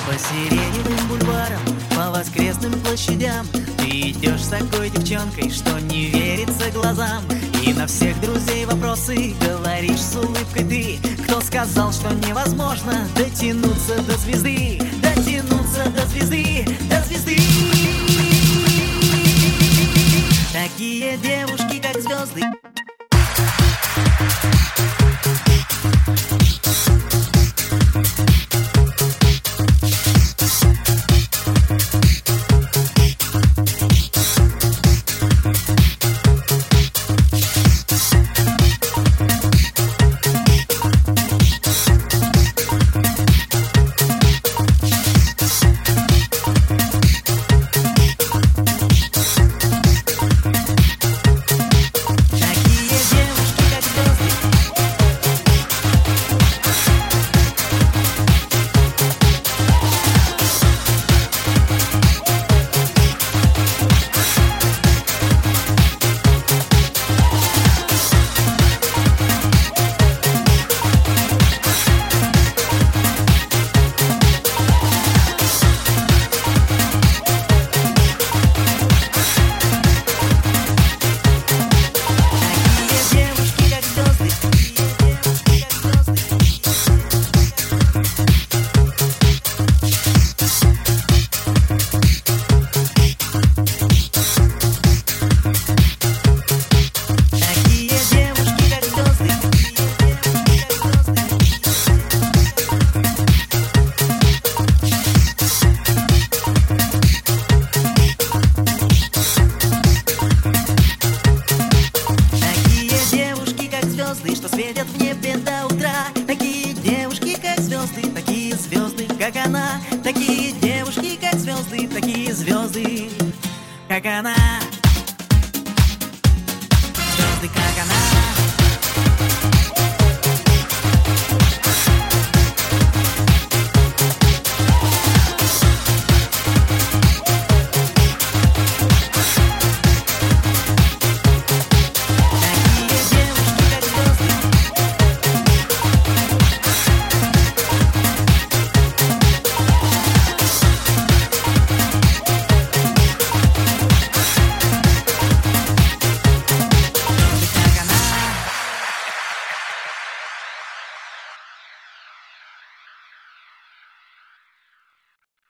По сиреневым бульварам, по воскресным площадям ты идешь с такой девчонкой, что не верится глазам. И на всех друзей вопросы говоришь с улыбкой ты. Кто сказал, что невозможно дотянуться до звезды? Дотянуться до звезды, до звезды. Такие девушки, как звезды. Что светят в небе до утра. Такие девушки, как звезды, такие звезды, как она. Такие девушки, как звезды, такие звезды, как она.